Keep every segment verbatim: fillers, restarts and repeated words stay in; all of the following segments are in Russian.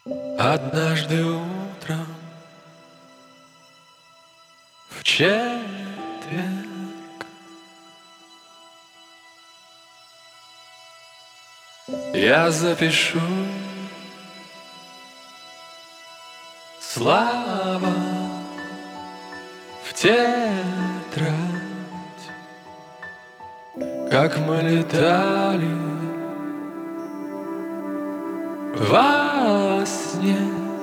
Однажды утром в четверг я запишу слова в тетрадь, как мы летали во сне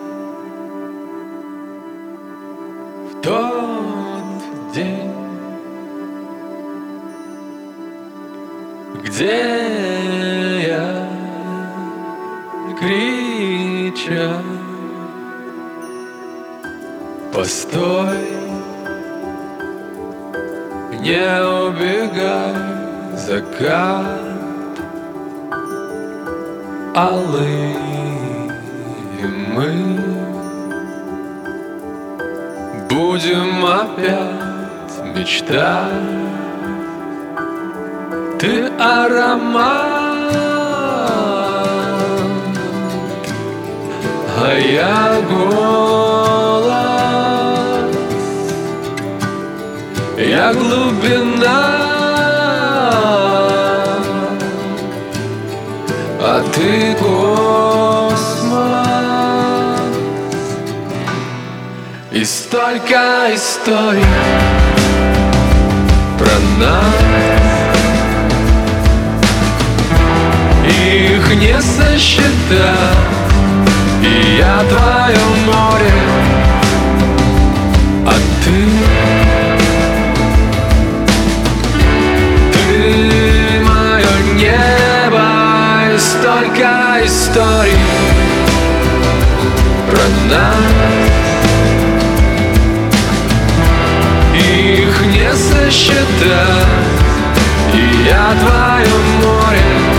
в тот день, где я кричал: постой, не убегай, закат алый, и мы будем опять мечтать. Ты аромат, а я голос, я глубина, а ты космос. И столько историй про нас, их не сосчитать. И я твое море, а ты, ты мое небо. И столько историй про нас, их не сосчитать. И я твое море,